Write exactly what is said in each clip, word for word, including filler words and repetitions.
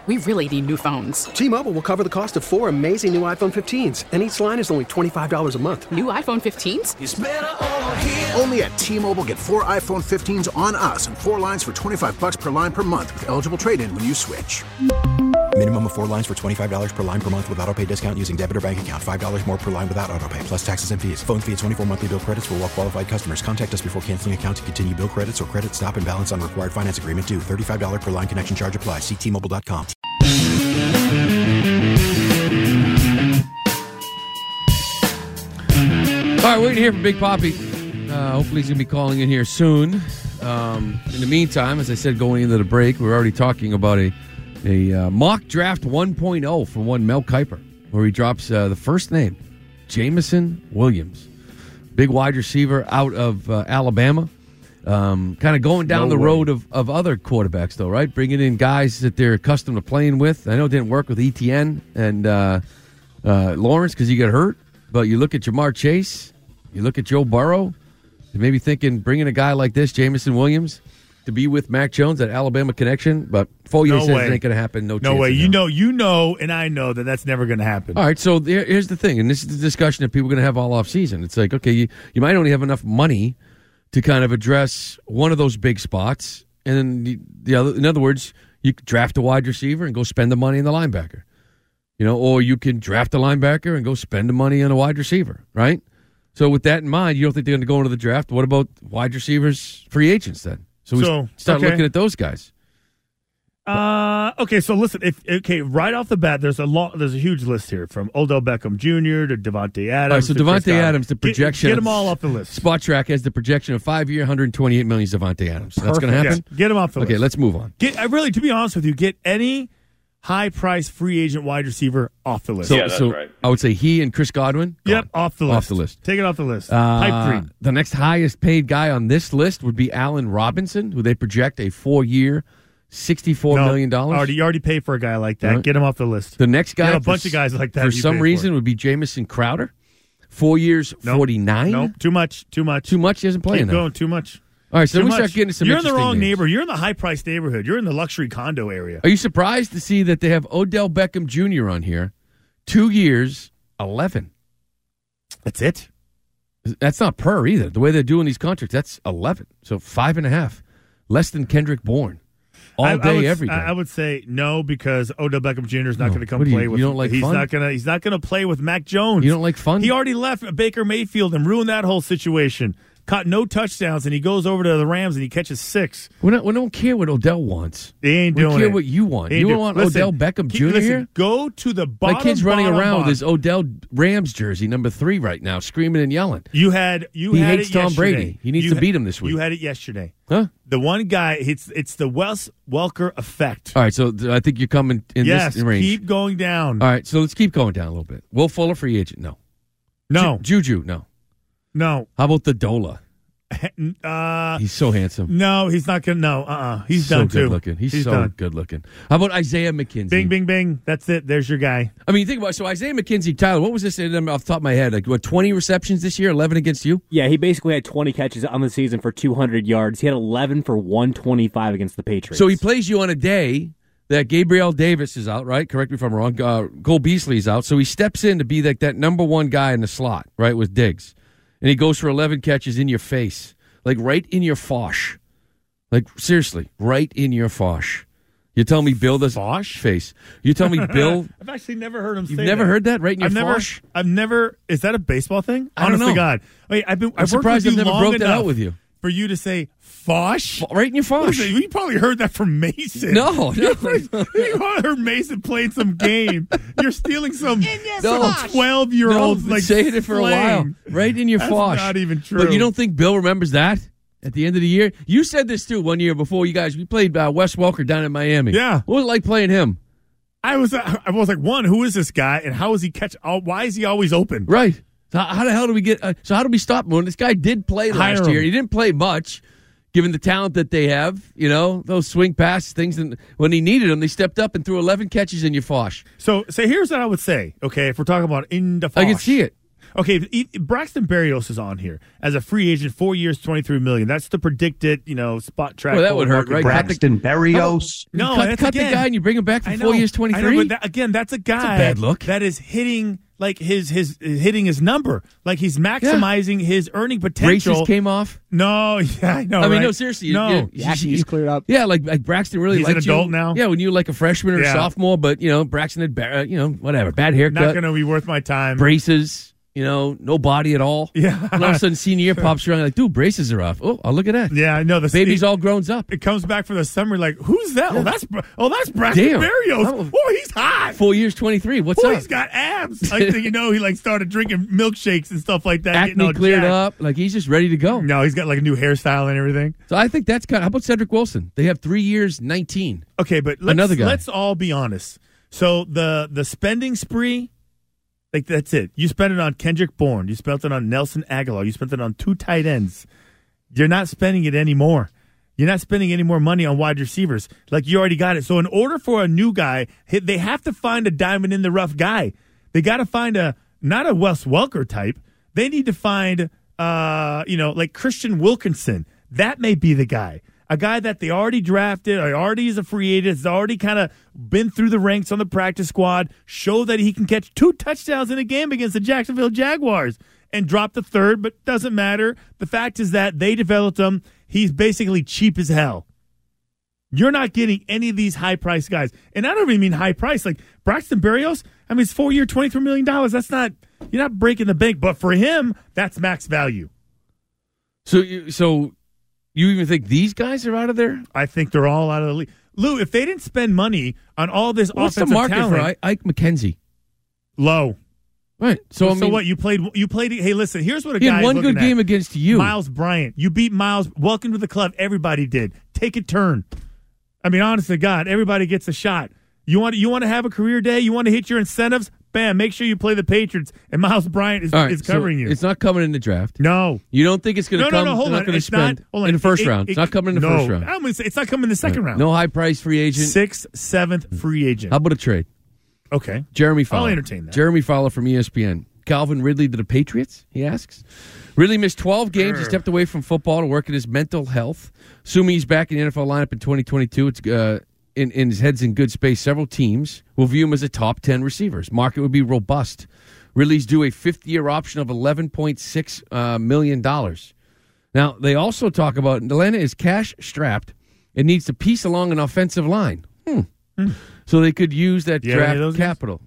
we really need new phones. T-Mobile will cover the cost of four amazing new iPhone fifteens, and each line is only twenty-five dollars a month. New iPhone fifteens? It's better over here. Only at T-Mobile, get four iPhone fifteens on us and four lines for twenty-five dollars per line per month with eligible trade-in when you switch. Minimum of four lines for twenty-five dollars per line per month with autopay discount using debit or bank account. five dollars more per line without autopay, plus taxes and fees. Phone fee at twenty-four monthly bill credits for well-qualified customers. Contact us before canceling account to continue bill credits or credit stop and balance on required finance agreement due. thirty-five dollars per line connection charge applies. See T Mobile dot com. All right, waiting to hear from Big Papi. Uh, hopefully he's going to be calling in here soon. Um, in the meantime, as I said going into the break, we're already talking about a, a uh, mock draft one point oh from one Mel Kiper, where he drops uh, the first name, Jameson Williams. Big wide receiver out of uh, Alabama. Um, kind of going down no the way. road of, of other quarterbacks, though, right? Bringing in guys that they're accustomed to playing with. I know it didn't work with Etienne and uh, uh, Lawrence because he got hurt, but you look at Jamar Chase, you look at Joe Burrow, you may be thinking bringing a guy like this, Jameson Williams, to be with Mac Jones, that Alabama connection, but Foye no says way. it ain't going to happen. No, no chance way. You no. know, you know, and I know that that's never going to happen. All right, so there, here's the thing, and this is the discussion that people are going to have all off season. It's like, okay, you, you might only have enough money to kind of address one of those big spots, and then the, the other. In other words, you could draft a wide receiver and go spend the money on the linebacker, you know, or you can draft a linebacker and go spend the money on a wide receiver, right? So with that in mind, you don't think they're going to go into the draft. What about wide receivers, free agents then? So we so, start okay. looking at those guys. Uh, okay, so listen, if okay, right off the bat, there's a long, there's a huge list here from Odell Beckham Junior to Devontae Adams. All right, so Devontae Adams, the projection. Get, get them all off the list. Spot Track has the projection of five-year, one hundred twenty-eight million dollars Devontae Adams. So that's going to happen? Yes. Get them off the okay, list. Okay, let's move on. Get, I really, to be honest with you, get any high-price free agent wide receiver off the list. So, yeah, that's so right. I would say he and Chris Godwin. Yep, gone. off the list. Off the list. Take it off the list. Uh, Pipe dream. The next highest-paid guy on this list would be Allen Robinson, who they project a four-year, sixty-four no, million dollars. Already, you already pay for a guy like that. Right. Get him off the list. The next guy, you have a for, bunch of guys like that. For some reason, for. would be Jamison Crowder. Four years, nope. forty-nine. Nope, too much, too much. Too much, he isn't playing Keep now. going, too much. All right, so too we much. start getting some You're in the wrong names. neighborhood. You're in the high-priced neighborhood. You're in the luxury condo area. Are you surprised to see that they have Odell Beckham Junior on here? Two years, eleven. That's it? That's not per either. The way they're doing these contracts, that's eleven. So five and a half. Less than Kendrick Bourne. All I, day, I would, every day. I would say no because Odell Beckham Junior is not No. going to come What do you- play with. you don't like he's fun? not going to. He's not going to play with Mac Jones. You don't like fun? He already left Baker Mayfield and ruined that whole situation. Caught no touchdowns, and he goes over to the Rams and he catches six. We don't, we don't care what Odell wants. He ain't we doing care it. what you want. He You ain't don't do- want listen, Odell Beckham keep- Junior listen, here? Go to the bottom. My kid's running bottom, around bottom. with his Odell Rams jersey, number three, right now, screaming and yelling. You had you he had hates it Tom yesterday. Brady. He needs You to ha- beat him this week. You had it yesterday. Huh? The one guy, it's it's the Wes Welker effect. All right, so th- I think you're coming in yes, this range. keep going down. All right, so let's keep going down a little bit. Will Fuller, free agent? No. No. Ju- Juju? No. No. How about the Dola? Uh, He's so handsome. no, he's not going to. No, uh-uh. He's so done good too. looking. He's, He's so done. good looking. How about Isaiah McKenzie? Bing, bing, bing. That's it. There's your guy. I mean, think about it. So Isaiah McKenzie, Tyler, what was this off the top of my head? Like, what, twenty receptions this year, eleven against you? Yeah, he basically had twenty catches on the season for two hundred yards. He had eleven for one twenty-five against the Patriots. So he plays you on a day that Gabriel Davis is out, right? Correct me if I'm wrong. Uh, Cole Beasley's out. So he steps in to be like that number one guy in the slot, right, with Diggs. And he goes for eleven catches in your face. Like right in your fosh. Like seriously, right in your fosh. You tell me Bill does Fosh? face. You tell me Bill. I've actually never heard him You've say never that. heard that right in your I've never, fosh? I've never. Is that a baseball thing? I don't Honestly, know. God. Wait, I've been. I'm I've worked surprised with I've you never long broke that enough out with you. For you to say fosh, Right in your fosh. Listen, you probably heard that from Mason. No, you no, probably, no. you probably heard Mason playing some game. You're stealing some No. twelve year No, old been like saying it for a while. slang. Right in your That's fosh. not even true. But you don't think Bill remembers that at the end of the year? You said this too one year before you guys. We played uh, Wes Welker down in Miami. Yeah. What was it like playing him? I was. I was like, one, who is this guy, and how is he catch? Oh, why is he always open? Right. So how, how the hell do we get? Uh, so how do we stop him? This guy did play last Hire year. him. He didn't play much, given the talent that they have. You know those swing pass things. And when he needed them, they stepped up and threw eleven catches in your fosh. So, so here's what I would say. Okay, if we're talking about in the fosh. I can see it. Okay, if, if Braxton Berrios is on here as a free agent, four years, twenty-three million dollars. That's the predicted, you know, spot track. Well, that would hurt, right? Braxton Berrios. No, cut, that's cut again, the guy and you bring him back for I four know, years, I twenty-three. know, but that, again, that's a guy That's a bad look. that is hitting like his his hitting his number, like he's maximizing yeah. his earning potential. Braces came off. No, yeah, I know. I mean, right? no, seriously. No, you, you, Yeah, he's cleared up. Yeah, like like Braxton really He's liked an adult you. now? Yeah, when you were like a freshman or Yeah. a sophomore, but you know Braxton had ba- uh, you know whatever bad haircut, not going to be worth my time. braces. You know, no body at all. Yeah. And all of a sudden, senior year pops around like, dude, braces are off. Oh, oh look at that. Yeah, I know. The Baby's it, all grown up. It comes back for the summer. Like, who's that? Oh, that's oh, that's Braxton Damn. Berrios. Oh. Oh, he's hot. Four years, twenty-three. What's Oh, up? he's got abs. Like, you know, he like started drinking milkshakes and stuff like that. getting all Acne cleared jacked. up. Like he's just ready to go. No, he's got like a new hairstyle and everything. So I think that's kind of. How about Cedric Wilson? They have three years, nineteen. Okay, but let's, Another guy. let's all be honest. So the the spending spree, like that's it. You spent it on Kendrick Bourne. You spent it on Nelson Aguilar. You spent it on two tight ends. You're not spending it anymore. You're not spending any more money on wide receivers. Like you already got it. So in order for a new guy, they have to find a diamond in the rough guy. They got to find a not a Wes Welker type. They need to find uh, you know, like Christian Wilkinson. That may be the guy. A guy that they already drafted, or already is a free agent, has already kind of been through the ranks on the practice squad, show that he can catch two touchdowns in a game against the Jacksonville Jaguars and drop the third, but doesn't matter. The fact is that they developed him. He's basically cheap as hell. You're not getting any of these high-priced guys. And I don't even mean high-priced. Like Braxton Berrios, I mean, it's four-year, twenty-three million dollars. That's not, you're not breaking the bank. But for him, that's max value. So, you, so you even think these guys are out of there? I think they're all out of the league. Lou, if they didn't spend money on all this What's the offensive market talent, for I- Ike McKenzie? low. Right. So, So, I mean, what? You played. You played. Hey, listen. Here's what a he guy had is one looking good at. game against you. Miles Bryant. You beat Miles. Welcome to the club. Everybody did. Take a turn. I mean, honest to God, everybody gets a shot. You want. You want to have a career day. You want to hit your incentives. Bam. Make sure you play the Patriots. And Miles Bryant is, All right, is covering so you. It's not coming in the draft. No. You don't think it's going No, to no, come? no. Hold they're on. not going to It's spend not. Hold on. in the first It- round. it- it's not coming in the no, first round. I'm gonna say it's not coming in the second round. No high price free agent. Sixth, seventh free agent. How about a trade? Okay. Jeremy Fowler. I'll entertain that. Jeremy Fowler from E S P N. Calvin Ridley to the Patriots, he asks. Ridley missed twelve games. He stepped away from football to work on his mental health. Assuming he's back in the N F L lineup in twenty twenty-two, it's uh, in, in his head's in good space. Several teams will view him as a top ten receiver. His market would be robust. Ridley's due a fifth-year option of eleven point six uh, million dollars. Now, they also talk about Atlanta is cash-strapped and needs to piece along an offensive line. Hmm. Hmm. So they could use that You have any of draft those guys? capital.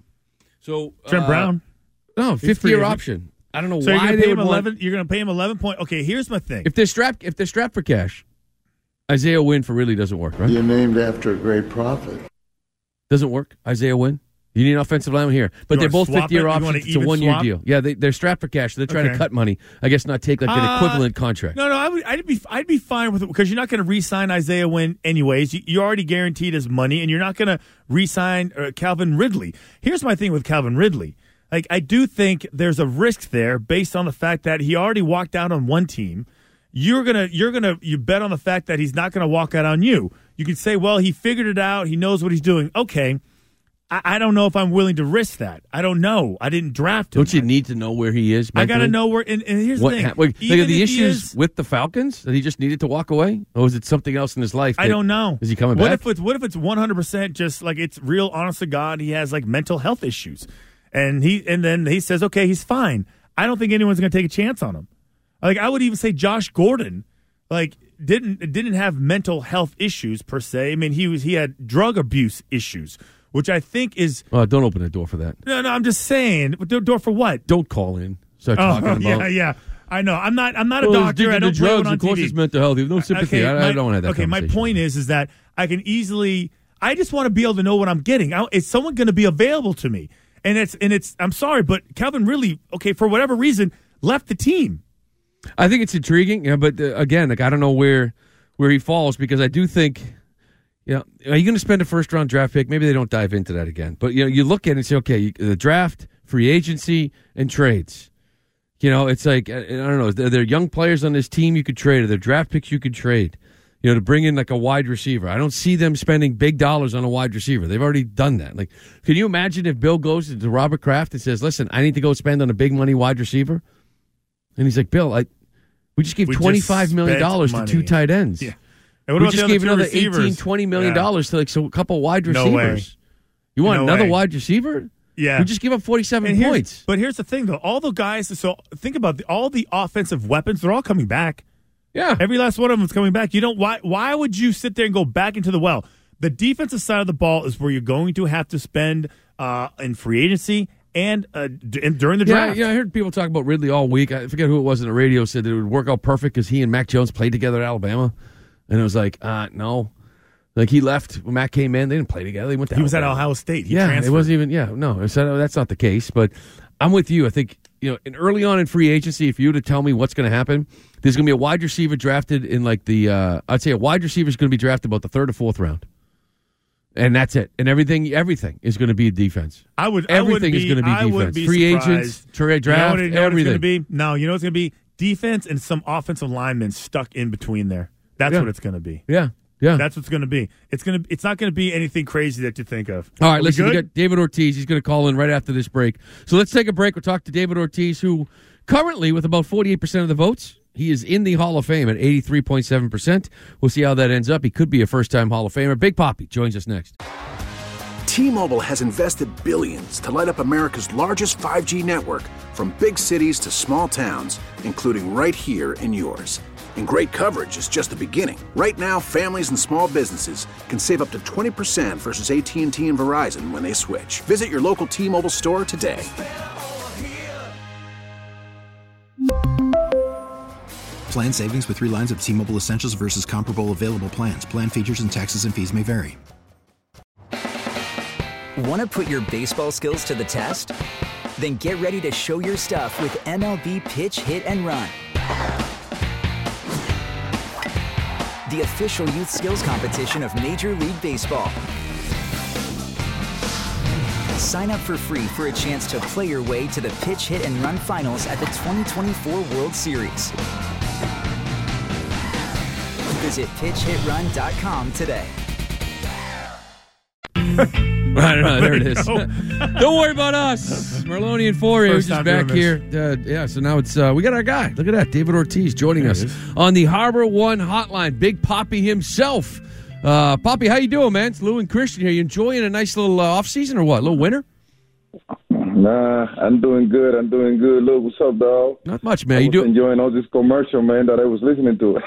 So Trent uh, Brown. No, free fifth-year agent. option. I don't know So you're why gonna they pay would him want- eleven. You're gonna pay him eleven point. Okay, here's my thing. If they're strapped, if they're strapped for cash, Isaiah Wynn for really doesn't work, right? You're named after a great prophet. Doesn't work. Isaiah Wynn. You need an offensive lineman here, but You they're wanna both swap fifth-year it? You wanna options. It's a even one-year swap? deal. Yeah, they, they're strapped for cash. So they're trying Okay. to cut money. I guess not take like an Uh, equivalent contract. No, no, I would, I'd be, I'd be fine with it because you're not going to re-sign Isaiah Wynn anyways. You, you already guaranteed his money, and you're not going to re-sign uh, Calvin Ridley. Here's my thing with Calvin Ridley. Like, I do think there's a risk there based on the fact that he already walked out on one team. You're gonna, you're gonna, you bet on the fact that he's not going to walk out on you. You can say, well, he figured it out. He knows what he's doing. Okay. I, I don't know if I'm willing to risk that. I don't know. I didn't draft him. Don't you need to know where he is? I got to mentally? know where. And, and here's What, the thing. ha- wait, Even like, are the if he issues is- with the Falcons that he just needed to walk away, or is it something else in his life? I that- don't know. Is he coming what back? If it's, what if it's one hundred percent just like it's real, honest to God, he has like mental health issues. And he and then he says, okay, he's fine. I don't think anyone's going to take a chance on him. Like I would even say Josh Gordon, like didn't didn't have mental health issues per se. I mean, he was he had drug abuse issues, which I think is Oh, don't open the door for that. no, no. I'm just saying, door, door for what? Don't call in. Start Oh, talking about. yeah, yeah. I know. I'm not. I'm not a Well, he's doctor. addicted I don't to play drugs. one on Of course, T V. it's mental health. You have no sympathy. I, I my- don't want to have that Okay, my conversation. point is, is that I can easily. I just want to be able to know what I'm getting. I, is someone going to be available to me? And it's and it's. I'm sorry, but Calvin really, okay, for whatever reason, left the team. I think it's intriguing, yeah, but uh, again, like I don't know where where he falls because I do think, you know, are you going to spend a first round draft pick? Maybe they don't dive into that again, but you know, you look at it and say, okay, you, the draft, free agency, and trades. You know, it's like I, I don't know. There are young players on this team you could trade, or there are draft picks you could trade. you know, to bring in like a wide receiver. I don't see them spending big dollars on a wide receiver. They've already done that. Like, can you imagine if Bill goes to Robert Kraft and says, listen, I need to go spend on a big money wide receiver? And he's like, Bill, I, we just gave We twenty-five million dollars to two tight ends. Yeah. And what we about just the gave other two another receivers? eighteen, twenty million dollars Yeah. to like so a couple wide No receivers. way. You want No another way. wide receiver? Yeah. We just give up forty-seven And here's- points. But here's the thing, though. All the guys, so think about the, all the offensive weapons, they're all coming back. Yeah. Every last one of them is coming back. You don't, why, why would you sit there and go back into the well? The defensive side of the ball is where you're going to have to spend uh, in free agency and, uh, d- and during the Yeah, draft. yeah, I heard people talk about Ridley all week. I forget who it was on the radio said that it would work out perfect because he and Mac Jones played together at Alabama. And it was like, uh, no. Like, he left when Mac came in. They didn't play together. They went to He was at Alabama. Ohio State. He yeah, transferred. it wasn't even, yeah, no. So that's not the case. But I'm with you. I think, you know, and early on in free agency, if you were to tell me what's going to happen, there's going to be a wide receiver drafted in like the, uh, I'd say a wide receiver is going to be drafted about the third or fourth round. And that's it. And everything everything is going to be defense. I would. Everything I would is going to be I would defense. be Free surprised. agents, trade draft, you know what, you know what everything. it's going to be? No, you know what's going to be? Defense and some offensive linemen stuck in between there. That's Yeah. what it's going to be. Yeah, yeah. That's what's going to be. It's going to. It's not going to be anything crazy that you think of. All Are right, we listen, we good? got David Ortiz. He's going to call in right after this break. So let's take a break. We'll talk to David Ortiz, who currently, with about forty-eight percent of the votes, he is in the Hall of Fame at eighty-three point seven percent. We'll see how that ends up. He could be a first-time Hall of Famer. Big Papi joins us next. T-Mobile has invested billions to light up America's largest five G network, from big cities to small towns, including right here in yours. And great coverage is just the beginning. Right now, families and small businesses can save up to twenty percent versus A T and T and Verizon when they switch. Visit your local T-Mobile store today. Plan savings with three lines of T-Mobile Essentials versus comparable available plans. Plan features and taxes and fees may vary. Want to put your baseball skills to the test? Then get ready to show your stuff with M L B Pitch, Hit, and Run. The official youth skills competition of Major League Baseball. Sign up for free for a chance to play your way to the Pitch, Hit, and Run finals at the twenty twenty-four World Series. Visit pitch hit run dot com today. I don't know. There it is. Don't worry about us. Merloni and Fourier First just time back doing here. Uh, yeah, so now it's uh, we got our guy. Look at that, David Ortiz joining us on the Harbor One Hotline. Big Papi himself. Uh, Papi, how you doing, man? It's Lou and Christian here. You enjoying a nice little uh, off season or what? A little winter? Nah, I'm doing good. I'm doing good. Look, what's up, dog? Not much, man. I You was do enjoying all this commercial, man, that I was listening to.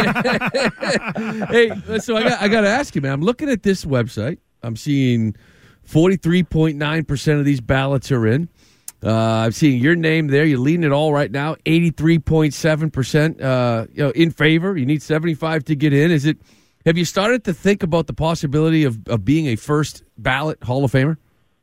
Hey, so I got I got to ask you, man. I'm looking at this website. I'm seeing forty-three point nine percent of these ballots are in. Uh, I'm seeing your name there. You're leading it all right now. eighty-three point seven percent uh, you know, in favor. You need seventy-five to get in. Is it? Have you started to think about the possibility of, of being a first ballot Hall of Famer?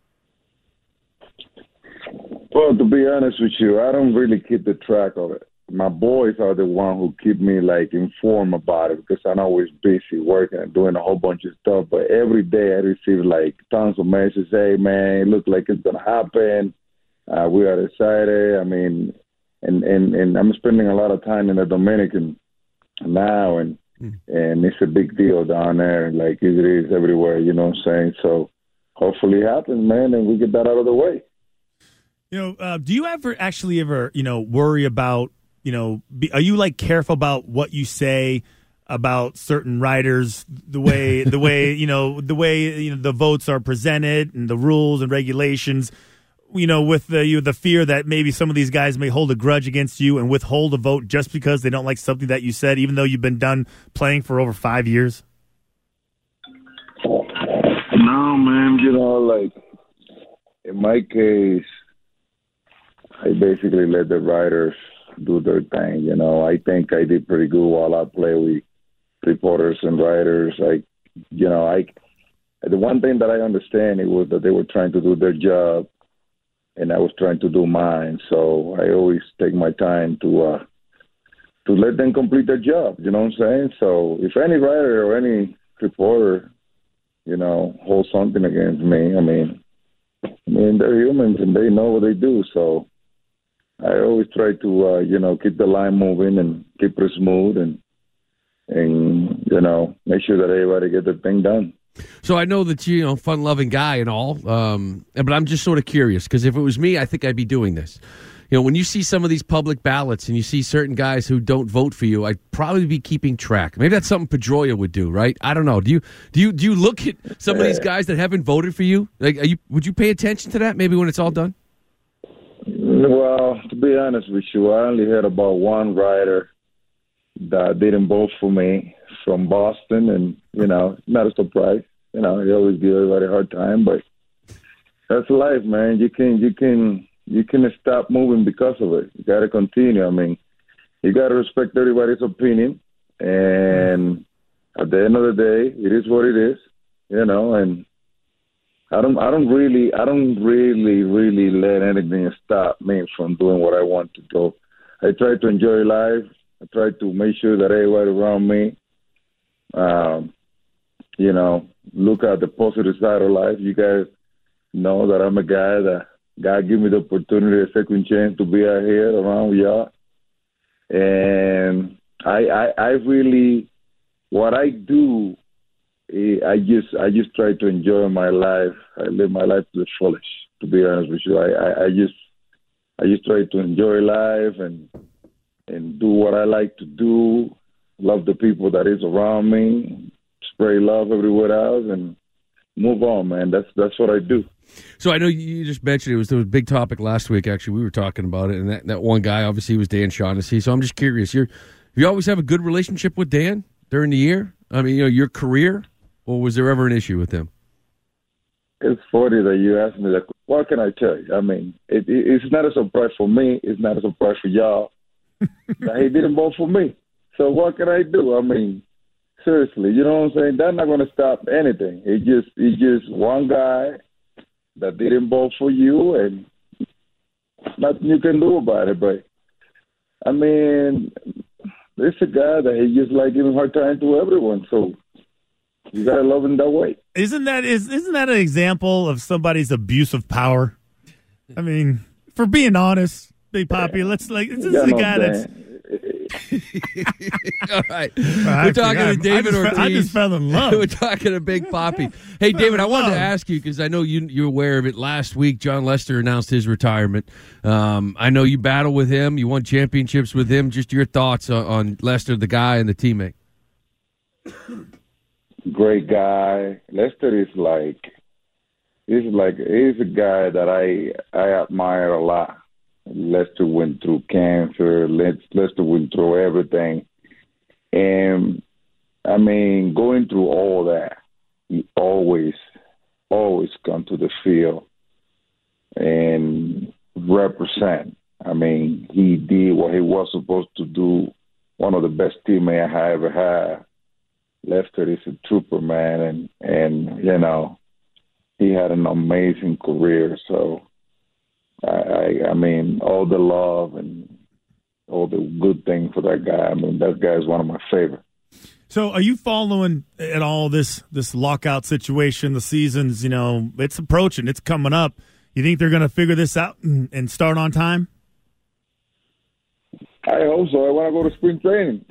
Well, to be honest with you, I don't really keep the track of it. My boys are the one who keep me, like, informed about it because I'm always busy working and doing a whole bunch of stuff. But every day I receive, like, tons of messages. Hey, man, it looks like it's going to happen. Uh, we are excited. I mean, and, and, and I'm spending a lot of time in the Dominican now, and mm. and it's a big deal down there, like it is everywhere, you know what I'm saying? So hopefully it happens, man, and we get that out of the way. You know, uh, do you ever actually ever, you know, worry about, you know, be, are you like careful about what you say about certain writers, the way, the way, you know, the way, you know, the votes are presented and the rules and regulations, you know, with the, you, the fear that maybe some of these guys may hold a grudge against you and withhold a vote just because they don't like something that you said, even though you've been done playing for over five years? No, man, you know, like in my case, I basically let the writers do their thing. You know, I think I did pretty good while I play with reporters and writers. I, you know, I, the one thing that I understand it was that they were trying to do their job and I was trying to do mine. So I always take my time to, uh, to let them complete their job. You know what I'm saying? So if any writer or any reporter, you know, holds something against me, I mean, I mean, they're humans and they know what they do. So I always try to, uh, you know, keep the line moving and keep it smooth and and you know, make sure that everybody get the thing done. So I know that you know, fun-loving guy and all, um, but I'm just sort of curious because if it was me, I think I'd be doing this. You know, when you see some of these public ballots and you see certain guys who don't vote for you, I'd probably be keeping track. Maybe that's something Pedroia would do, right? I don't know. Do you do you do you look at some of these guys that haven't voted for you? Like, are you would you pay attention to that? Maybe when it's all done. Well, to be honest with you, I only heard about one writer that didn't vote for me from Boston, and you know, not a surprise. You know, he always give everybody a hard time, but that's life, man. You can you can you can stop moving because of it. You got to continue. I mean, you got to respect everybody's opinion, and at the end of the day, it is what it is. You know, and I don't I don't really I don't really really let anything stop me from doing what I want to do. I try to enjoy life. I try to make sure that everybody around me, um, you know, look at the positive side of life. You guys know that I'm a guy that God gave me the opportunity, a second chance to be out here around with y'all. And I, I, I really, what I do, I just, I just try to enjoy my life. I live my life to the fullest. To be honest with you, I, I, I just, I just try to enjoy life and. and do what I like to do, love the people that is around me, spray love everywhere else, and move on, man. That's that's what I do. So I know you just mentioned it was, it was a big topic last week, actually. We were talking about it, and that, that one guy, obviously, was Dan Shaughnessy. So I'm just curious, you're, you always have a good relationship with Dan during the year? I mean, you know, your career, or was there ever an issue with him? It's funny that you asked me that. What can I tell you? I mean, it, it, it's not a surprise for me. It's not a surprise for y'all. He didn't vote for me. So what can I do? I mean, seriously, you know what I'm saying? That's not going to stop anything. It just it's just one guy that didn't vote for you, and nothing you can do about it. But, I mean, it's a guy that he just like giving hard time to everyone. So you got to love him that way. Isn't that, is, isn't that an example of somebody's abuse of power? I mean, for being honest. Big Poppy, let's like this is the guy that's. All right, we're talking to David I just, Ortiz. I just fell in love. We're talking to Big Poppy. Hey, David, I wanted to ask you because I know you you're aware of it. Last week, John Lester announced his retirement. Um, I know you battle with him. You won championships with him. Just your thoughts on, on Lester, the guy, and the teammate. Great guy. Lester is like, he's like he's a guy that I I admire a lot. Lester went through cancer. Lester went through everything. And, I mean, going through all that, he always, always come to the field and represent. I mean, he did what he was supposed to do. One of the best teammates I ever had. Lester is a trooper, man. And, and you know, he had an amazing career, so... I, I mean, all the love and all the good thing for that guy. I mean, that guy is one of my favorites. So are you following at all this this lockout situation? The season's, you know, it's approaching. It's coming up. You think they're going to figure this out and, and start on time? I hope so. I want to go to spring training.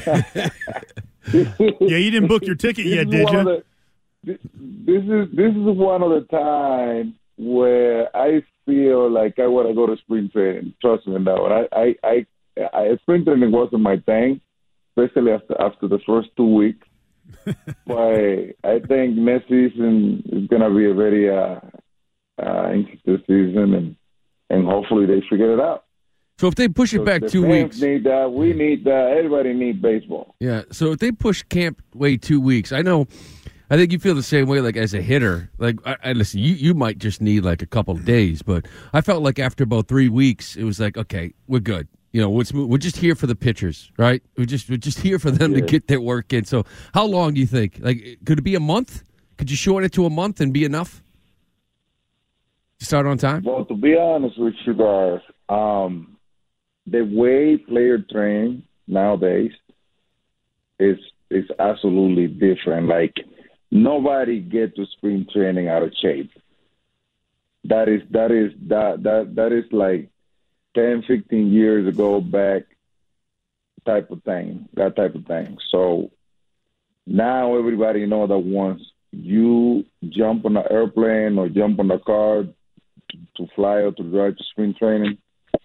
Yeah, you didn't book your ticket yet, did you? The, this is this is one of the times where I feel like I want to go to spring training. Trust me now. I, I, I, I, spring training wasn't my thing, especially after after the first two weeks. But I think next season is going to be a very uh, uh, interesting season, and and hopefully they figure it out. So if they push it so back the two fans weeks, need that. We need that. Everybody needs baseball. Yeah. So if they push camp way two weeks, I know. I think you feel the same way, like as a hitter. Like, I, I listen, you, you might just need like a couple of days, but I felt like after about three weeks, it was like, okay, we're good. You know, we're, we're just here for the pitchers, right? We're just we're just here for them yeah. to get their work in. So, how long do you think? Like, could it be a month? Could you shorten it to a month and be enough? Start on time. Well, to be honest with you guys, um, the way player train nowadays is is absolutely different. Like. Nobody get to spring training out of shape. That is that is that that that is like ten, fifteen years ago back. type of thing, that type of thing. So now everybody know that once you jump on an airplane or jump on a car to fly or to drive to spring training,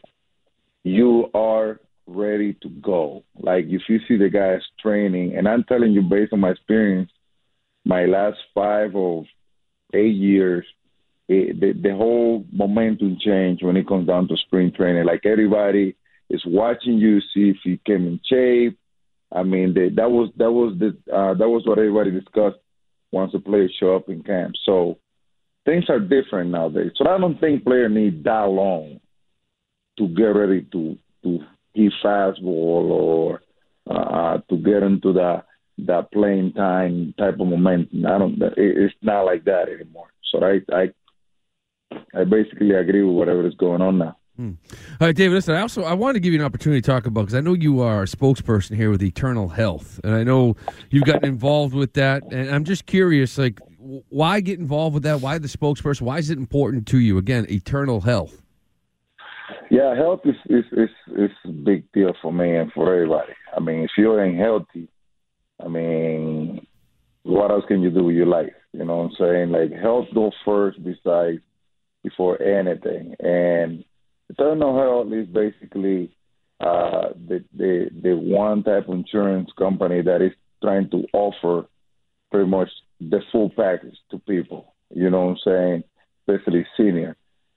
you are ready to go. Like if you see the guys training, and I'm telling you based on my experience, my last five or eight years, it, the, the whole momentum changed when it comes down to spring training. Like everybody is watching you, see if you came in shape. I mean, they, that was that was the uh, that was what everybody discussed once the players show up in camp. So things are different nowadays. So I don't think players need that long to get ready to to hit fastball or uh, to get into that that playing time type of momentum. I don't. It, it's not like that anymore. So I I I basically agree with whatever is going on now. Hmm. All right, David, listen, I also I wanted to give you an opportunity to talk about, because I know you are a spokesperson here with Eternal Health, and I know you've gotten involved with that, and I'm just curious, like, why get involved with that? Why the spokesperson? Why is it important to you? Again, Eternal Health. Yeah, health is, is, is, is a big deal for me and for everybody. I mean, if you ain't healthy, I mean, what else can you do with your life? You know what I'm saying? Like, health goes first besides, before anything. And Eternal Health is basically uh, the, the the one type of insurance company that is trying to offer pretty much the full package to people. You know what I'm saying? Especially senior.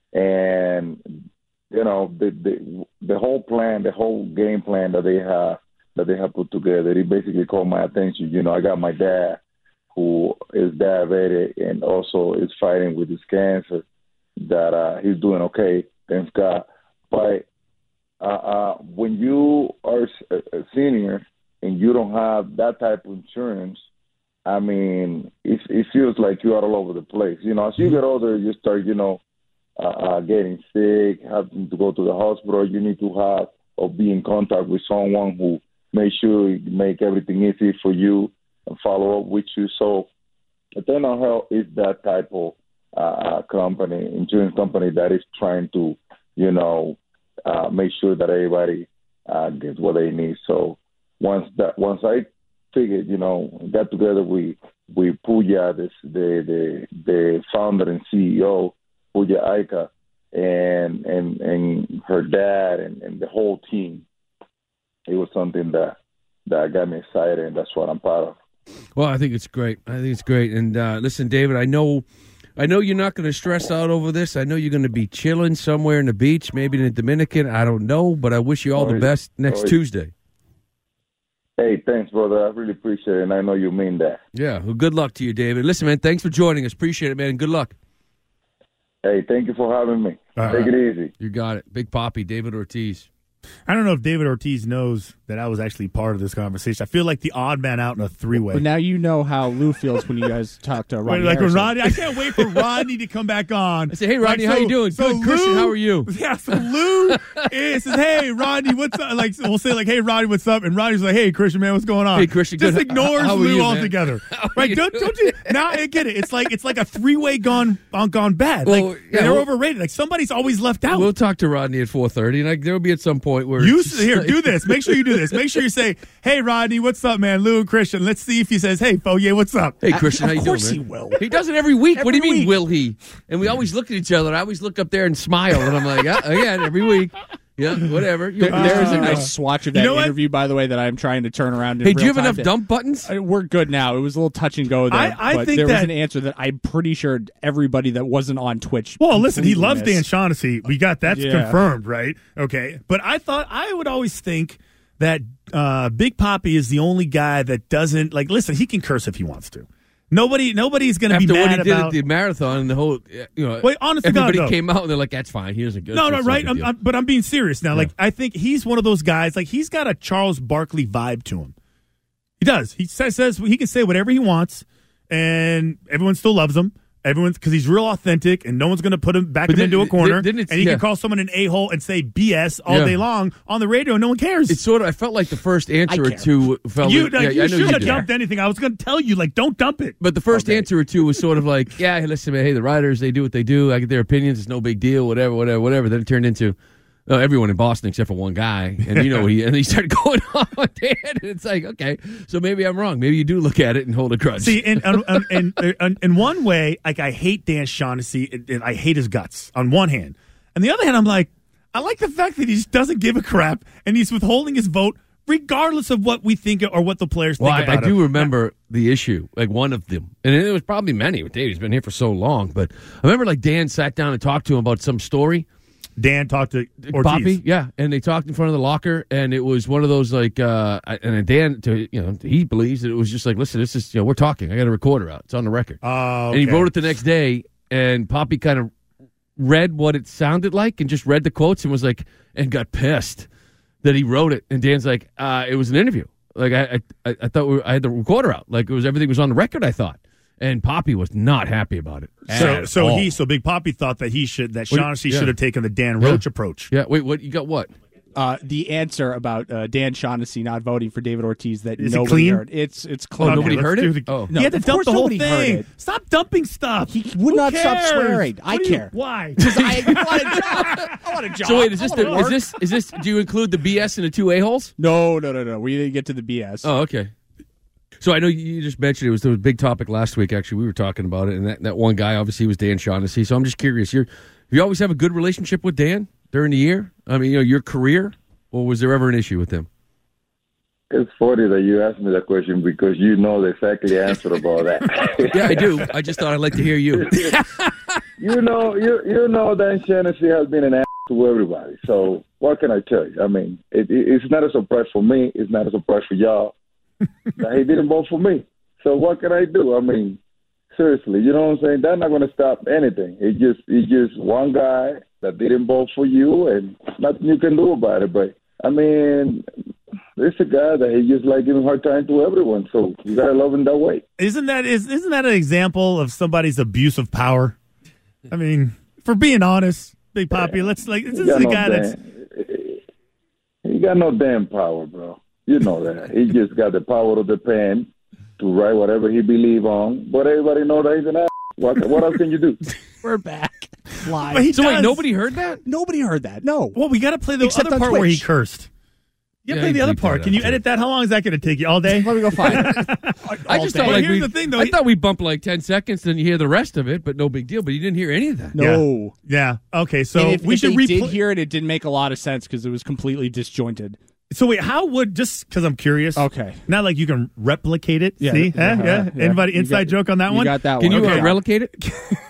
And, you know, the, the the whole plan, the whole game plan that they have that they have put together, it basically caught my attention. You know, I got my dad who is diabetic and also is fighting with his cancer, that uh, he's doing okay, thanks God. But uh, uh, when you are a, a senior and you don't have that type of insurance, I mean, it, it feels like you are all over the place. You know, as you get older, you start, you know, uh, uh, getting sick, having to go to the hospital. You need to have or be in contact with someone who make sure make everything easy for you and follow up with you. So Eternal Health is that type of uh, company, insurance company that is trying to, you know, uh, make sure that everybody uh, gets what they need. So once that, once I figured, you know, got together with with Puya, this, the the the founder and C E O, Puya Aika, and and and her dad and, and the whole team, it was something that that got me excited, and that's what I'm proud of. Well, I think it's great. I think it's great. And uh, listen, David, I know, I know you're not going to stress out over this. I know you're going to be chilling somewhere in the beach, maybe in the Dominican. I don't know, but I wish you all the best next Tuesday. Hey, thanks, brother. I really appreciate it, and I know you mean that. Yeah, well, good luck to you, David. Listen, man, thanks for joining us. Appreciate it, man, and good luck. Hey, thank you for having me. All Take right. it easy. You got it. Big Papi, David Ortiz. I don't know if David Ortiz knows that I was actually part of this conversation. I feel like the odd man out in a three-way. But now you know how Lou feels when you guys talk to Rodney. Like when Harrison. Rodney, I can't wait for Rodney to come back on. I say, hey, Rodney, Like, how you doing? so Good, Christian, Lou- how are you? Yeah, so Lou is, says, hey, Rodney, what's up? Like, we'll say, like, hey, Rodney, what's up? And Rodney's like, hey, Christian, man, what's going on? Hey, Christian, Just good. ignores How are Lou you, man? altogether. How are Right? you? Don't, don't you? Now I get it. It's like it's like a three-way gone on gone bad. Well, like, yeah, they're well- overrated. Like, somebody's always left out. We'll talk to Rodney at four thirty, and I, there'll be at some point where You it's here, like- do this. Make sure you do this. Make sure you say, "Hey, Rodney, what's up, man? Lou and Christian." Let's see if he says, "Hey, Foye, what's up?" Hey, Christian, how you of doing, course man? he will. He does it every week. what do you Every mean, week. will he? And we always look at each other. I always look up there and smile, and I'm like, yeah, again, every week. Yeah, whatever. There, there is a Uh, nice swatch of that you know what? interview, by the way, that I'm trying to turn around. In Hey, do you real have enough time to- dump buttons? Uh, We're good now. It was a little touch and go there, I- I but think there was that- an answer that I'm pretty sure everybody that wasn't on Twitch. Well, listen, he completely loves Dan missed. Shaughnessy. We got that's Yeah. confirmed, right? Okay. But I thought I would always think that uh, Big Papi is the only guy that doesn't like. Listen, he can curse if he wants to. Nobody, nobody's going to be After what mad he did about at the marathon, and the whole, you know, Wait, honest to God, everybody though. came out and they're like, "That's fine. He doesn't go." No, no, right. I'm, I'm, but I'm being serious now. Like, I think he's one of those guys. Like, he's got a Charles Barkley vibe to him. He does. He says, says he can say whatever he wants, and everyone still loves him. Everyone's because he's real authentic, and no one's going to put him back But him did- into a corner. didn't it- and he yeah. can call someone an a hole and say B S all Yeah. day long on the radio. No one cares. It's sort of. I felt like the first answer or care. two felt. you like, like, yeah, you I know shouldn't you have did. dumped anything. I was going to tell you, like, don't dump it. But the first Okay. answer or two was sort of like, "Yeah, hey, listen, man. Hey, the writers, they do what they do. I get their opinions. It's no big deal. Whatever, whatever, whatever." Then it turned into, uh, everyone in Boston except for one guy, and you know he and he started going on with Dan, and it's like, okay, so maybe I'm wrong. Maybe you do look at it and hold a grudge. See, in in, in, in, in one way, like I hate Dan Shaughnessy, and, and I hate his guts on one hand. On the other hand, I'm like, I like the fact that he just doesn't give a crap, and he's withholding his vote regardless of what we think or what the players think well, about I, I do him. remember the issue, like one of them, and it was probably many with Dave. He's been here for so long, but I remember like Dan sat down and talked to him about some story. Dan talked to Ortiz. Poppy, yeah, and they talked in front of the locker, and it was one of those like, uh, and Dan, to, you know, he believes that it was just like, listen, this is, you know, we're talking. I got a recorder out; it's on the record. Oh, okay. And he okay. wrote it the next day, and Poppy kind of read what it sounded like, and just read the quotes, and was like, and got pissed that he wrote it. And Dan's like, uh, it was an interview. Like I, I, I thought we were, I had the recorder out. Like it was everything was on the record. I thought. And Poppy was not happy about it. So, so all. he, so Big Poppy thought that he should, that What- Shaughnessy yeah. should have taken the Dan Roach Yeah. approach. Yeah. Wait. What? You got? What? Uh, the answer about uh, Dan Shaughnessy not voting for David Ortiz that Is it nobody clean? heard. It's it's clean. Oh, nobody let's heard do it? the- Oh. No, he had to of dump course the whole nobody heard thing. it. Stop dumping stuff. He would Who not stop cares? swearing. I What do you- care. Why? I want a job. I want a job. So wait, is this I the, wanna is work. this is this? Do you include the B S in the two a holes? No, no, no, no. We didn't get to the B S. Oh, okay. So I know you just mentioned it was, it was a big topic last week. Actually, we were talking about it, and that, that one guy obviously was Dan Shaughnessy. So I'm just curious, you're, you always have a good relationship with Dan during the year? I mean, you know, your career, or was there ever an issue with him? It's funny that you asked me that question because you know the exactly answer about that. Yeah, I do. I just thought I'd like to hear you. you know, you you know Dan Shaughnessy has been an ass to everybody. So what can I tell you? I mean, it, it, it's not a surprise for me. It's not a surprise for y'all that he didn't vote for me. So what can I do? I mean, seriously, you know what I'm saying? That's not going to stop anything. It's just it's just one guy that didn't vote for you, and nothing you can do about it. But I mean, it's a guy that he just like giving hard time to everyone. So you gotta love him that way. Isn't that is isn't that an example of somebody's abuse of power? I mean, for being honest, Big Poppy, let's like this He is got a no guy that's damn- he got no damn power, bro. You know that. He just got the power of the pen to write whatever he believe on. But everybody know that he's an ass. What, what else can you do? We're back. Live. But he So wait, does. nobody heard that? Nobody heard that. No. Well, we got to play the Except other on part where he Twitch. cursed. You got to Yeah, play he the other bleeped part. that Can you out, edit that? How long is that going to take you? All day? Let me go find it. I just day. thought But like here's we, the thing, though. I He- thought we bumped like ten seconds, then you hear the rest of it, but no big deal. But you didn't hear any of that. No. Yeah. Okay. So And if, we if should they replay. did hear it, it didn't make a lot of sense because it was completely disjointed. So wait, how would just because I'm curious? Okay. Not like you can replicate it. Yeah. See? Yeah. Huh? Yeah. Yeah. Anybody You inside got- joke on that you one? got that Can one. you Okay. uh, replicate it?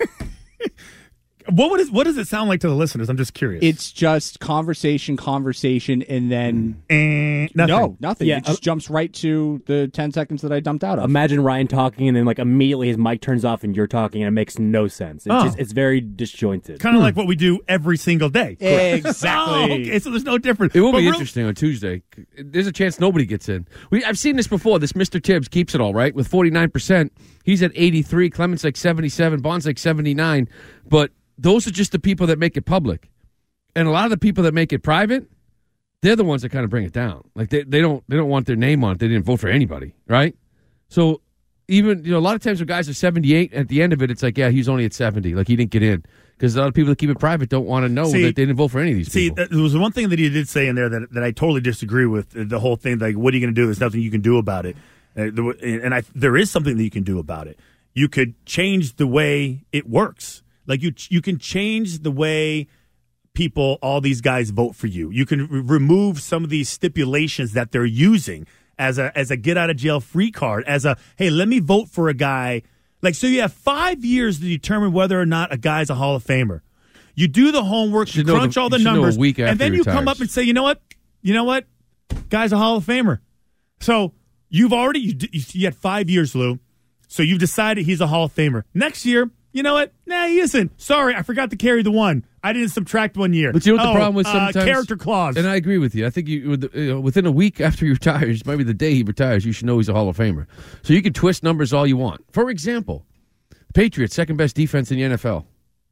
What would it, what does it sound like to the listeners? I'm just curious. It's just conversation, conversation, and then Eh, nothing. no, nothing. Yeah, it just uh, jumps right to the ten seconds that I dumped out of. Imagine Ryan talking and then like immediately his mic turns off and you're talking and it makes no sense. It's Oh. just it's very disjointed. Kind of like what we do every single day. Exactly. Oh, okay, so there's no difference. It will But be real- interesting on Tuesday. There's a chance nobody gets in. We I've seen this before. This Mister Tibbs keeps it all right with forty-nine percent. He's at eighty-three. Clement's like seventy-seven. Bond's like seventy-nine. But those are just the people that make it public. And a lot of the people that make it private, they're the ones that kind of bring it down. Like they, they don't they don't want their name on it. They didn't vote for anybody, right? So even, you know, a lot of times when guys are seventy-eight, at the end of it, it's like, yeah, he's only at seventy. Like he didn't get in. Because a lot of people that keep it private don't want to know See- that they didn't vote for any of these See, people. there was one thing that he did say in there that that I totally disagree with. The whole thing, like, what are you going to do? There's nothing you can do about it. Uh, there- and I, there is something that you can do about it. You could change the way it works. Like you, you can change the way people, all these guys vote for you. You can r- remove some of these stipulations that they're using as a as a get out of jail free card. As a hey, let me vote for a guy. Like so, you have five years to determine whether or not a guy's a Hall of Famer. You do the homework, you, should know crunch the- all the you should know a numbers, week and after then he you come retires. up and say, you know what, you know what, guy's a Hall of Famer. So you've already you, d- you had five years, Lou. So you've decided he's a Hall of Famer. Next year, you know what? Nah, he isn't. Sorry, I forgot to carry the one. I didn't subtract one year. But you know what oh, the problem with uh, sometimes character clause. and I agree with you. I think you, with- you know, within a week after he retires, maybe the day he retires, you should know he's a Hall of Famer. So you can twist numbers all you want. For example, Patriots second best defense in the N F L.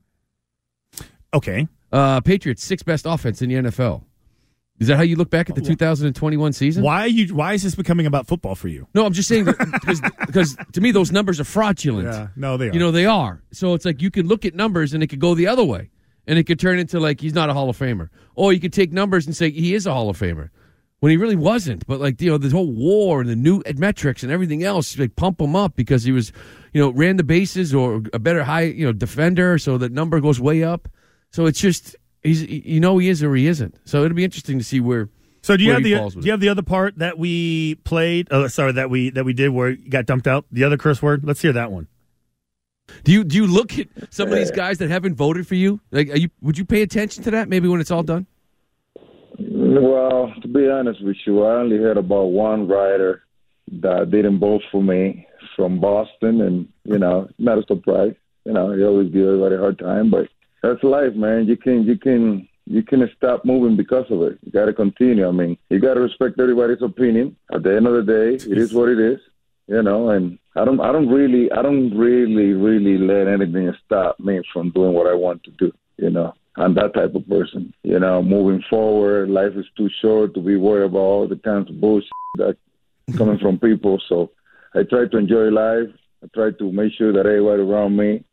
Okay. Uh, Patriots sixth best offense in the N F L. Is that how you look back at the two thousand twenty-one season? Why are you? Why is this becoming about football for you? No, I'm just saying that because, because to me those numbers are fraudulent. Yeah, no, they are. You know they are. So it's like you can look at numbers and it could go the other way. and it could turn into like he's not a Hall of Famer. Or you could take numbers and say he is a Hall of Famer when he really wasn't. But like, you know, the whole war and the new metrics and everything else, like pump him up because he was, you know, ran the bases or a better high, you know, defender, so that number goes way up. So it's just he's, you know, he is or he isn't. So it'll be interesting to see where. So do you where have he the falls do with you it. have the other part that we played? Oh, sorry, that we that we did where it got dumped out. The other curse word. Let's hear that one. Do you do you look at some of these guys that haven't voted for you? Like, are you would you pay attention to that maybe when it's all done? Well, to be honest with you, I only heard about one writer that didn't vote for me from Boston, and, you know, not a surprise. You know, he always give everybody a hard time, but that's life, man. You can, you can, you can stop moving because of it. You got to continue. I mean, you got to respect everybody's opinion. At the end of the day, it is what it is, you know, and I don't, I don't really, I don't really, really let anything stop me from doing what I want to do, you know. I'm that type of person, you know, moving forward. Life is too short to be worried about all the kinds of bullshit that's coming from people. So I try to enjoy life. I try to make sure that everybody around me,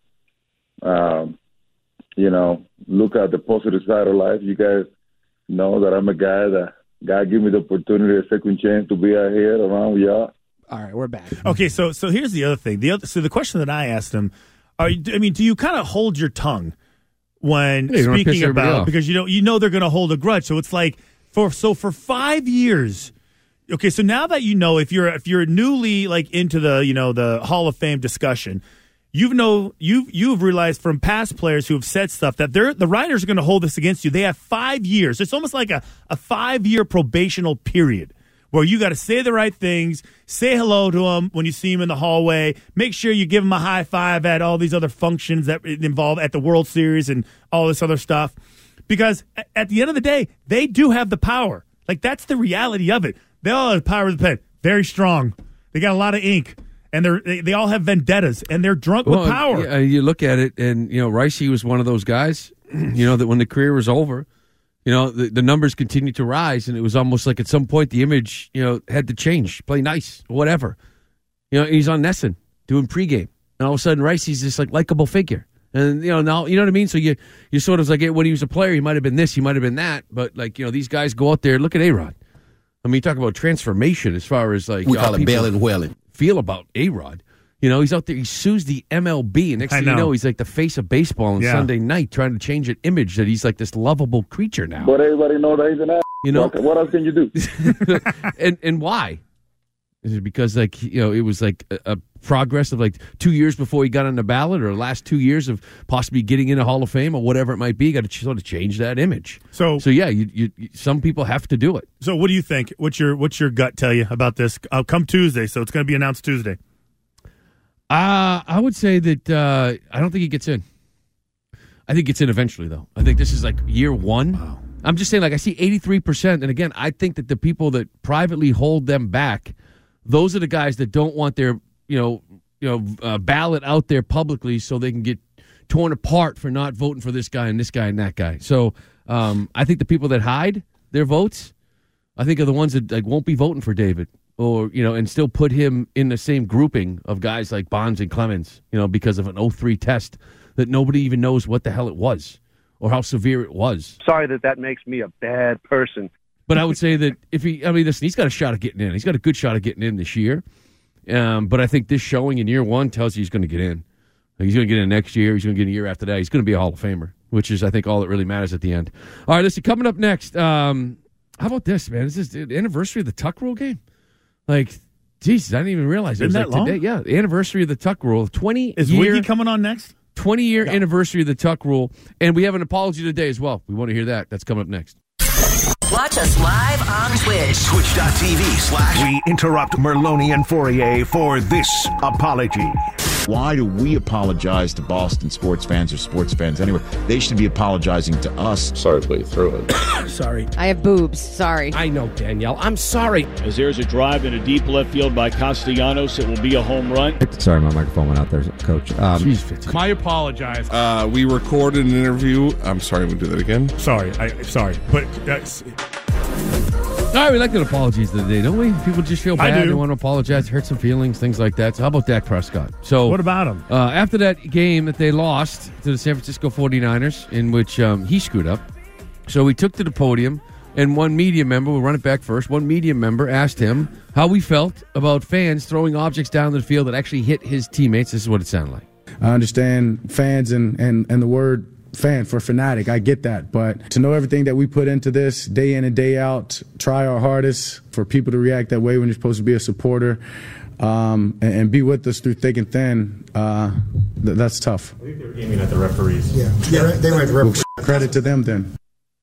um, you know, look at the positive side of life. You guys know that I'm a guy that God give me the opportunity, a second chance to be out here around with y'all. All right, we're back. Okay, so so here's the other thing. The other so the question that I asked him, are you, I mean, do you kind of hold your tongue when Yeah, you don't wanna piss speaking everybody about off. because you know you know they're going to hold a grudge. So it's like for so for five years. Okay, so now that you know if you're if you're newly like into the you know the Hall of Fame discussion, you've know you've you've realized from past players who have said stuff that they're the writers are going to hold this against you. They have five years. It's almost like a a five year probational period where you got to say the right things, say hello to them when you see them in the hallway, make sure you give them a high five at all these other functions that involve at the World Series and all this other stuff. Because at the end of the day, they do have the power. Like, that's the reality of it. They all have the power of the pen. Very strong. They got a lot of ink. And they're, they they all have vendettas, and they're drunk Well, with power. yeah, you look at it, and, you know, Ricey was one of those guys, you know, that when the career was over, you know, the, the numbers continued to rise, and it was almost like at some point the image, you know, had to change, play nice, whatever. You know, he's on Nesson doing pregame, and all of a sudden Ricey's this, like, likable figure. And, you know, now, you know what I mean? So you you sort of like, when he was a player, he might have been this, he might have been that, but, like, you know, these guys go out there, look at A-Rod. I mean, you talk about transformation as far as, like, we call uh, it bailing whaling. Feel about A-Rod. You know, he's out there, he sues the M L B, and next I thing you know. know, he's like the face of baseball on Yeah. Sunday night trying to change an image that he's like this lovable creature now. But everybody knows that he's an ass. You know? What, what else can you do? and and why? Is it because, like, you know, it was like a, a progress of like two years before he got on the ballot, or last two years of possibly getting in a Hall of Fame or whatever it might be? You got to sort of change that image. So, so yeah, you, you, you, some people have to do it. So what do you think? What's your what's your gut tell you about this? Uh, come Tuesday, so it's going to be announced Tuesday. Uh, I would say that uh, I don't think he gets in. I think he gets in eventually, though. I think this is like year one. Wow. I'm just saying, like, I see eighty-three percent. And again, I think that the people that privately hold them back, those are the guys that don't want their, you know, you know, uh, ballot out there publicly so they can get torn apart for not voting for this guy and this guy and that guy. So um, I think the people that hide their votes, I think are the ones that like won't be voting for David. Or, you know, and still put him in the same grouping of guys like Bonds and Clemens, you know, because of an oh three test that nobody even knows what the hell it was or how severe it was. Sorry that that makes me a bad person. But I would say that if he, I mean, listen, he's got a shot of getting in. He's got a good shot of getting in this year. Um, but I think this showing in year one tells you he's going to get in. He's going to get in next year. He's going to get in a year after that. He's going to be a Hall of Famer, which is, I think, all that really matters at the end. All right, listen, coming up next, um, how about this, man? Is this the anniversary of the Tuck Rule game? Like, Jesus, I didn't even realize it was Isn't like that long? today. Yeah, the anniversary of the Tuck Rule. twenty Is year, Wiggy coming on next? twenty-year anniversary of the Tuck Rule. And we have an apology today as well. We want to hear that. That's coming up next. Watch us live on Twitch. Twitch.tv slash. We interrupt Merloni and Fourier for this apology. Why do we apologize to Boston sports fans or sports fans anywhere? They should be apologizing to us. Sorry to put you through it. Sorry. I have boobs. Sorry. I know, Danielle. I'm sorry. As there's a drive in a deep left field by Castellanos, it will be a home run. Sorry, my microphone went out there, Coach. Um, Jeez, I apologize. Uh, we recorded an interview. I'm sorry, we'll do that again. Sorry, I sorry, but. Uh, All right, we like the apologies of the day, don't we? People just feel I bad. do. They want to apologize, hurt some feelings, things like that. So how about Dak Prescott? So What about him? Uh, after that game that they lost to the San Francisco forty-niners, in which um, he screwed up, so we took to the podium, and one media member, we'll run it back first, one media member asked him how we felt about fans throwing objects down the field that actually hit his teammates. This is what it sounded like. I understand fans and, and, and the word fan for fanatic. I get that. But to know everything that we put into this day in and day out, try our hardest for people to react that way when you're supposed to be a supporter, um, and, and be with us through thick and thin, uh, th- that's tough. I think they were aiming at the referees. Yeah, yeah they went well, credit to them then.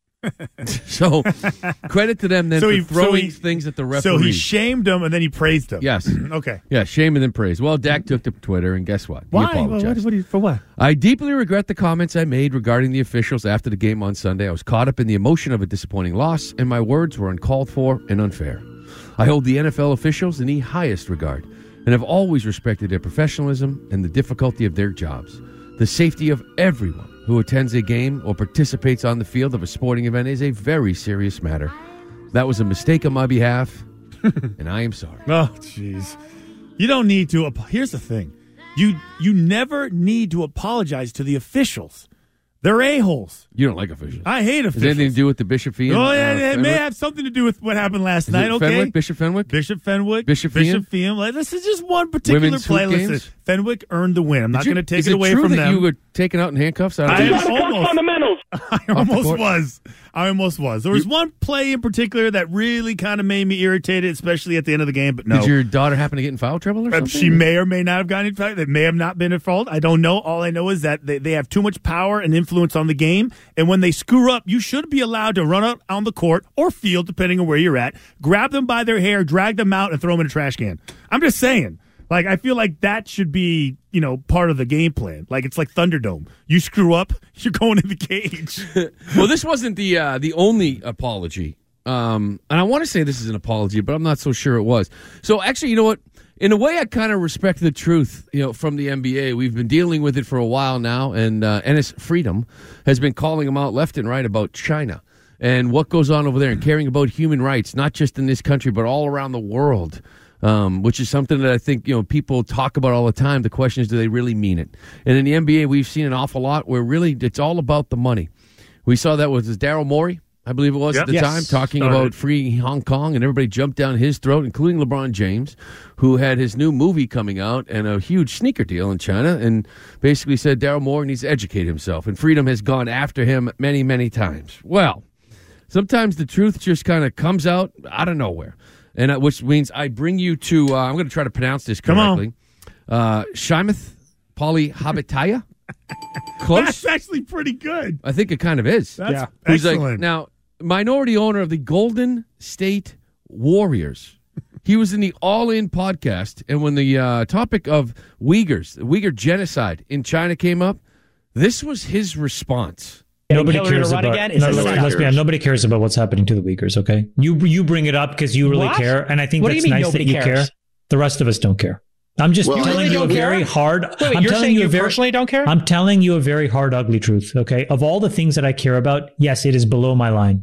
So, credit to them then So for he- throwing so he- things at the referee. So he shamed him and then he praised him. Yes. Okay. Yeah, shame and then praise. Well, Dak took to Twitter, and guess what? He Why? apologized. What, what, what, for what? I deeply regret the comments I made regarding the officials after the game on Sunday. I was caught up in the emotion of a disappointing loss, and my words were uncalled for and unfair. I hold the N F L officials in the highest regard and have always respected their professionalism and the difficulty of their jobs. The safety of everyone who attends a game or participates on the field of a sporting event is a very serious matter. That was a mistake on my behalf, and I am sorry. Oh, jeez. You don't need to. ap- Here's the thing. You you never need to apologize to the officials. They're a-holes. You don't like officials. I hate Has officials. it anything to do with the Bishop Fee? Oh, and, yeah, uh, it may Fenwick? have something to do with what happened last Is night, it okay? Fenwick? Bishop Fenwick? Bishop Fenwick. Bishop Bishop Feehan? Feehan. Like, This is just one particular Women's hoop play. Listen, games? Fenwick earned the win. I'm not Did you- going to take is it away true from that them. you were taken out in handcuffs? Out of I the- almost, fundamentals. I almost court. was. I almost was. There was You- one play in particular that really kind of made me irritated, especially at the end of the game, but no. Did your daughter happen to get in foul trouble or Uh, something? She may or may not have gotten in fact. They may have not been at fault. I don't know. All I know is that they, they have too much power and influence on the game. And when they screw up, you should be allowed to run out on the court or field, depending on where you're at, grab them by their hair, drag them out, and throw them in a trash can. I'm just saying. Like, I feel like that should be, you know, part of the game plan. Like, it's like Thunderdome. You screw up, you're going in the cage. Well, this wasn't the uh, the only apology. Um, and I want to say this is an apology, but I'm not so sure it was. So actually, you know what? In a way, I kind of respect the truth, you know, from the N B A. We've been dealing with it for a while now, and uh, Ennis Freedom has been calling them out left and right about China and what goes on over there and caring about human rights, not just in this country, but all around the world, um, which is something that I think, you know, people talk about all the time. The question is, do they really mean it? And in the N B A, we've seen an awful lot where really it's all about the money. We saw that with Daryl Morey, I believe it was Yep. at the Yes. time, talking Started. about freeing Hong Kong, and everybody jumped down his throat, including LeBron James, who had his new movie coming out and a huge sneaker deal in China, and basically said Daryl Morey needs to educate himself, and Freedom has gone after him many, many times. Well, sometimes the truth just kind of comes out out of nowhere, and uh, which means I bring you to, uh, I'm going to try to pronounce this Come on. correctly, uh, Shimeth Polyhabitaya? Close? That's actually pretty good. I think it kind of is. That's Yeah. Who's like, excellent. now, minority owner of the Golden State Warriors. He was in the All In podcast, and when the uh, topic of Uyghurs, the Uyghur genocide in China came up, this was his response. Nobody cares about. No, let's, let's be honest, nobody cares about what's happening to the Uyghurs. Okay, you you bring it up because you really What? care, and I think What do that's you mean nice that nobody you cares? care. The rest of us don't care. I'm just Well, telling you you a really don't very care? hard. Wait, wait, I'm you're telling saying you a you very, personally don't care? I'm telling you a very hard, ugly truth. Okay, of all the things that I care about, yes, it is below my line.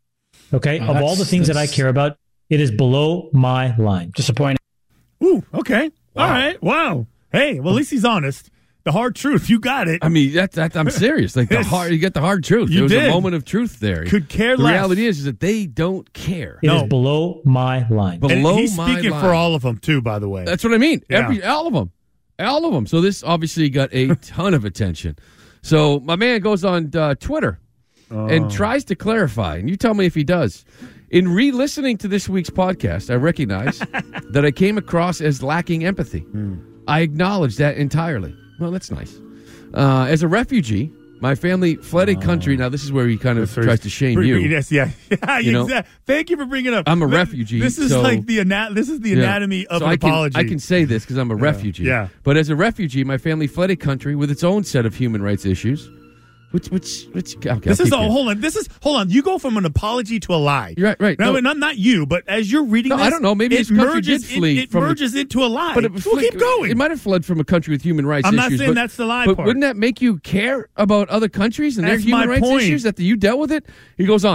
Okay, Oh, of all that's- the things that I that's- care about, it is below my line. Disappointing. Ooh, okay. All right. Wow. Hey, well, at least he's honest. The hard truth. You got it. I mean, that, that I'm serious. Like the hard, you get the hard truth. You there was did. a moment of truth there. Could care the less. reality is, is that they don't care. It is below my line. Below and he's my speaking line. for all of them, too, by the way. That's what I mean. Yeah. Every all of them, all of them. So this obviously got a ton of attention. So my man goes on uh, Twitter Oh. and tries to clarify, and you tell me if he does. In re-listening to this week's podcast, I recognize that I came across as lacking empathy. Hmm. I acknowledge that entirely. Well, that's nice. Uh, as a refugee, my family fled a country. Now, this is where he kind of tries to shame you. Yes, yeah. yeah You know? exactly. Thank you for bringing it up. I'm a Th- refugee, This is so- like the ana- This is the Yeah. anatomy of So an I can, apology. I can say this because I'm a refugee. yeah. But as a refugee, my family fled a country with its own set of human rights issues. Which, which, which? Okay, This I'll is keep a going. hold on. This is hold on. You go from an apology to a lie. You're right, right. No, No. not not you, but as you're reading No, this, I don't know. Maybe it this country merges, did flee It, it from a- merges into a lie. But it, we'll flee- keep going. It might have fled from a country with human rights I'm not issues. saying but, that's the lie But part. wouldn't that make you care about other countries and their That's human my rights point. issues? That you dealt with it. He goes on.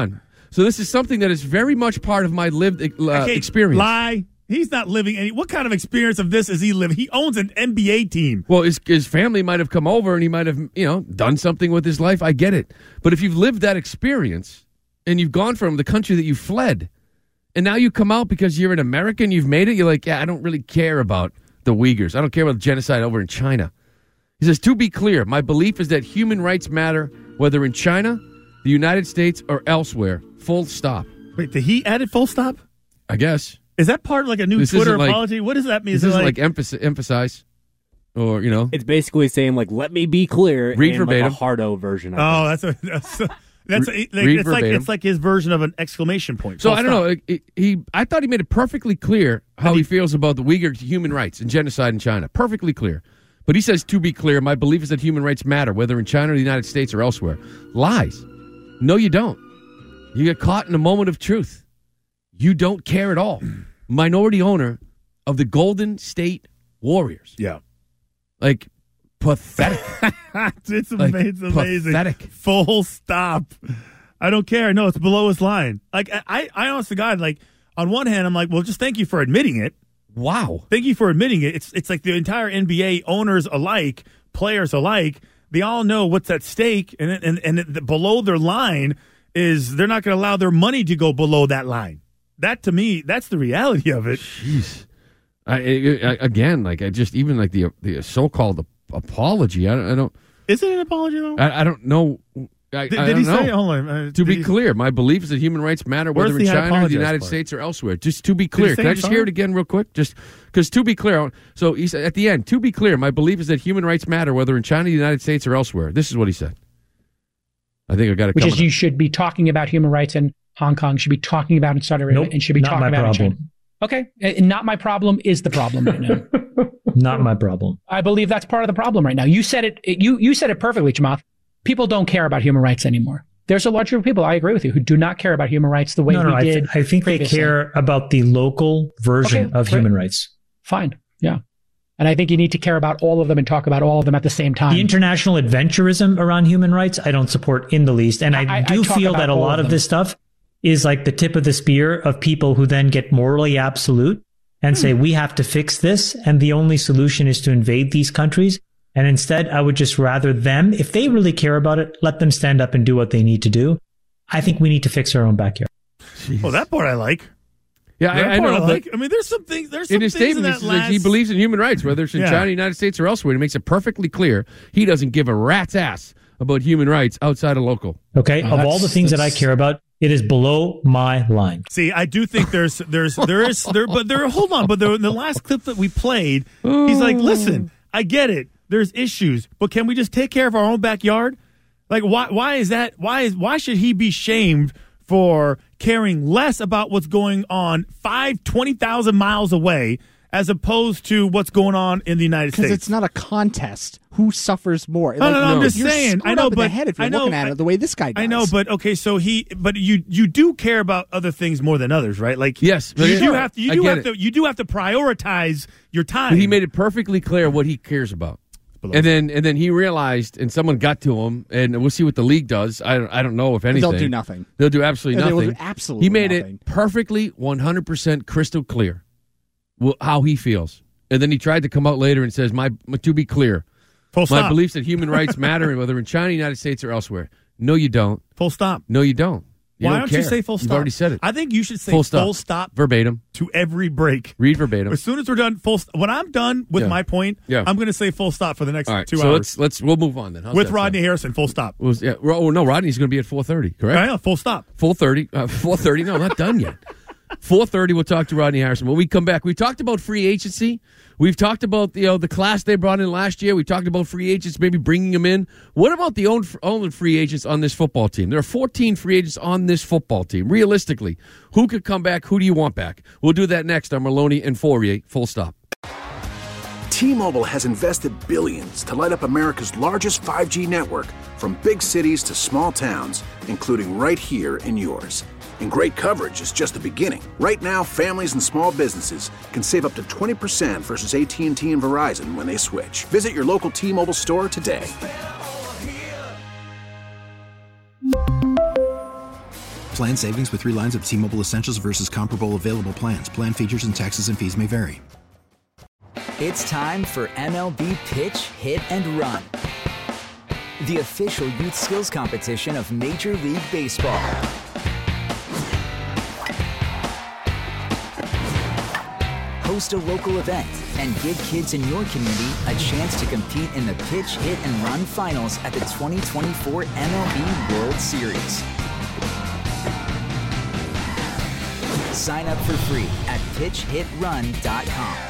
So this is something that is very much part of my lived uh, Okay, experience. Lie. He's not living any. What kind of experience of this is he living? He owns an N B A team. Well, his, his family might have come over and he might have, you know, done something with his life. I get it. But if you've lived that experience and you've gone from the country that you fled, and now you come out because you're an American, you've made it, you're like, yeah, I don't really care about the Uyghurs. I don't care about the genocide over in China. He says, to be clear, my belief is that human rights matter whether in China, the United States, or elsewhere. Full stop. Wait, did he add it full stop? I guess. Is that part of like a new This Twitter isn't like- apology? What does that mean? This Is it isn't like, like, emphasize, emphasize or, you know. It's basically saying, like, let me be clear Read in verbatim. like a hardo version of oh, it. that's a, that's a, that's a, like, Read it's like verbatim. it's like his version of an exclamation point. So Full I don't stop. know. It- it- He, I thought he made it perfectly clear how he feels about the Uyghur human rights and genocide in China. Perfectly clear. But he says, to be clear, my belief is that human rights matter, whether in China or the United States or elsewhere. Lies. No, you don't. You get caught in a moment of truth. You don't care at all. Minority owner of the Golden State Warriors. Yeah. Like, pathetic. it's, Like, ama- it's amazing. pathetic. Full stop. I don't care. No, it's below his line. Like I, I honest to God, like on one hand, I'm like, well, just thank you for admitting it. Wow. Thank you for admitting it. It's it's like the entire N B A owners alike, players alike, they all know what's at stake, and and and the, below their line is they're not going to allow their money to go below that line. That to me, that's the reality of it. Jeez. I, I, again, like I just even like the the so-called apology. I don't. I don't Is it an apology though? I, I don't know. I, Did, I did don't he say? know. Hold on. Uh, To did be he- clear, my belief is that human rights matter Where's whether the in I China or the apologize United part? States or elsewhere. Just to be he clear, say can I I'm just sorry? hear it again real quick? Just because to be clear, so he said at the end, to be clear, my belief is that human rights matter whether in China, the United States, or elsewhere. This is what he said. I think I got it. Which coming is you should be talking about human rights in Hong Kong, should be talking about in Saudi Arabia, Nope, and should be not talking my about in China. problem. Okay, and not my problem is the problem right now. Not my problem. I believe that's part of the problem right now. You said it. it you you said it perfectly, Chamath. People don't care about human rights anymore. There's a large group of people, I agree with you, who do not care about human rights the way No, we no, I, th- did. I think previously. they care about the local version Okay, of great. human rights. Fine, yeah. And I think you need to care about all of them and talk about all of them at the same time. The international adventurism around human rights, I don't support in the least. And I, I- I do talk feel about that a all lot of of them. this stuff is like the tip of the spear of people who then get morally absolute and say, we have to fix this. And the only solution is to invade these countries. And instead, I would just rather them, if they really care about it, let them stand up and do what they need to do. I think we need to fix our own backyard. Oh, that part I like. Yeah, That I, I part know. I but like. I mean, there's some things. There's some in his things in statement, that he, says last. he believes in human rights, whether it's in Yeah. China, the United States, or elsewhere. He makes it perfectly clear he doesn't give a rat's ass about human rights outside of local. Okay. Oh, of all the that's- things that I that's- care about, it is below my line. See, I do think there's there's there is there, but there. Hold on, but there, in the last clip that we played, he's like, "Listen, I get it. There's issues, but can we just take care of our own backyard? Like, why? Why is that? Why is why should he be shamed for caring less about what's going on five twenty thousand miles away as opposed to what's going on in the United Because States? it's not a contest. Who suffers more? No, no, no, I'm just you're saying. screwed I know, up in but the head if you're I know, looking at I- it the way this guy does. I know, but okay, so he, but you, you do care about other things more than others, right? Like, Yes, you sure. do have to, you I do get have it. to, you do have to prioritize your time. But he made it perfectly clear what he cares about. And then, and then he realized, and someone got to him, and we'll see what the league does. I don't, I don't know if anything. They'll do nothing. They'll do absolutely Yeah, they will nothing. do absolutely He made nothing. it perfectly, one hundred percent crystal clear wh- how he feels. And then he tried to come out later and says, "My, to be clear, Full my stop. beliefs that human rights matter, whether in China, United States, or elsewhere." No, you don't. Full stop. No, you don't. You Why don't don't care. you say full stop? You've already said it. I think you should say Full full stop. stop, Verbatim. to every break. Read verbatim. As soon as we're done, full. St- when I'm done with Yeah. my point, Yeah. I'm going to say full stop for the next All right, two so hours let's let's we'll move on then. How's with that Rodney sound? Harrison. Full stop. Was, yeah, oh no, Rodney's going to be at four thirty. Correct? Yeah, yeah, full stop. Full thirty. Uh, four thirty. No, not done yet. Four thirty. We'll talk to Rodney Harrison. When we come back, we talked about free agency. We've talked about you know the class they brought in last year. We talked about free agents, maybe bringing them in. What about the own own free agents on this football team? There are fourteen free agents on this football team. Realistically, who could come back? Who do you want back? We'll do that next on Maloney and Fourier. Full stop. T-Mobile has invested billions to light up America's largest five G network, from big cities to small towns, including right here in yours. And great coverage is just the beginning. Right now, families and small businesses can save up to twenty percent versus A T and T and Verizon when they switch. Visit your local T-Mobile store today. Plan savings with three lines of T-Mobile Essentials versus comparable available plans. Plan features and taxes and fees may vary. It's time for M L B Pitch, Hit, and Run, the official youth skills competition of Major League Baseball. Host a local event and give kids in your community a chance to compete in the Pitch, Hit, and Run finals at the twenty twenty-four M L B World Series. Sign up for free at pitch hit run dot com.